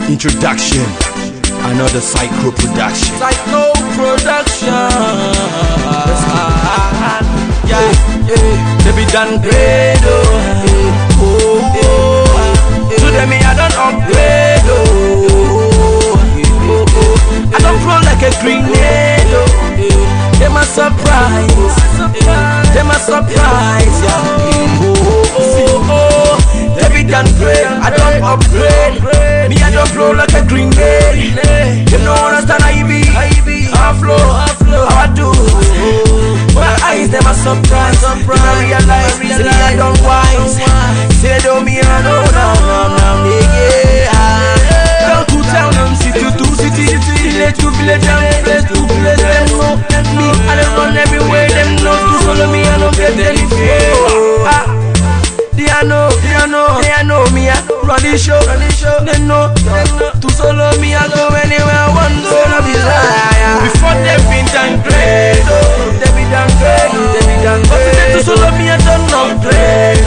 Introduction, another Psycho production. Psycho production. Yeah, they be done great, to them me I don't upgrade, I don't blow like a grenade, they my surprise, yeah. They be done great, I don't upgrade. Me I don't flow like a grenade. You know understand how you be, I flow, how I do. My eyes them are surprised. I realize, see I don't wise. Say do me I know now, yeah. Don't go town, city to city, village to village, place to place. Them know me, I don't run everywhere. Them know to follow me, I don't get any fear. They know me, I run the show. They know to solo me, I go anywhere I want to. Before they been done great, they be done great. But today to solo me, I don't upgrade.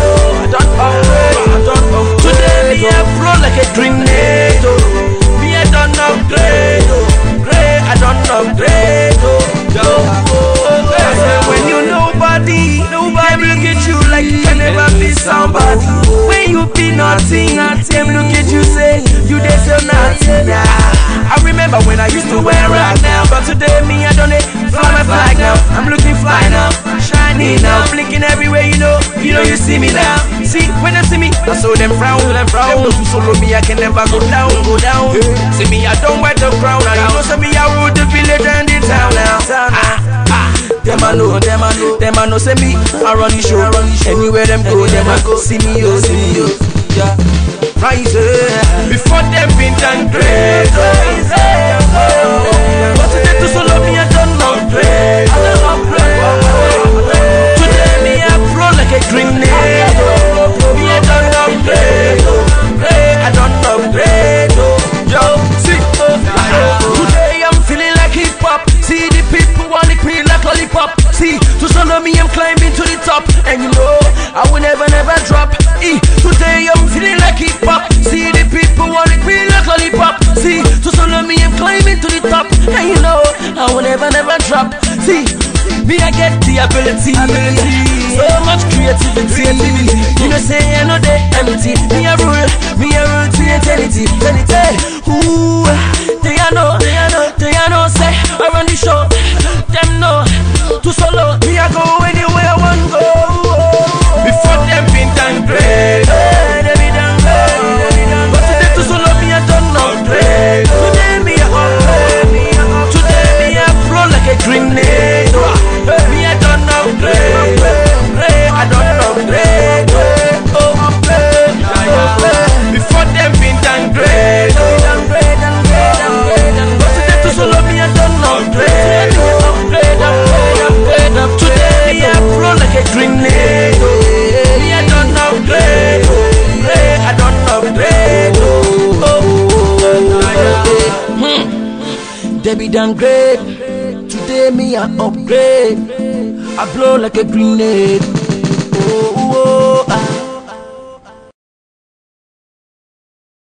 Today me, I flow like a grenade. Me, I don't upgrade. I don't upgrade. When you nobody look at you like you can never be somebody. When you be nothing, them look at you say you they so nothing. I remember when I used to wear rag now, but today me I don't fly my flag now. I'm looking fly now, shining now, blinking everywhere. You know you see me now. See when they see me, I saw them frown. Them know to solo me, I can never go down. See me, I don't wear the crown. Now you know see me, I rule the village and the town now. Them I know, say me, I run the show. Anywhere them go, see me, yeah. Rise, before them been done great. But today to solo me, I don't upgrade. Today me, I flow like a grenade. Me, I don't upgrade. I don't upgrade. Yo, see, today I'm feeling like hip hop. See the people want lick me like lollipop. See, to solo me, I'm climbing to the top. And you know, I will never drop. Today I'm feeling like hip hop. See, the people want lick me like lollipop. See, to solo me, I'm climbing to the top. And you know, I will never drop. See, me, I get the ability. So much creativity. You know, say I know they empty. Me, I rule to eternity. Ooh, they know, say I run the show. Them know to solo me, I go anywhere I want to go. Before them been done great, they be done great. But today to solo me, I don't upgrade. Today me I upgrade. Today me I flow like a grenade. Me I don't upgrade. I don't upgrade. Before them been done great. But today to solo me, I don't upgrade. Today me I flow like a grenade. Me I don't upgrade. I don't upgrade. They be done great. Today me I upgrade. I blow like a grenade.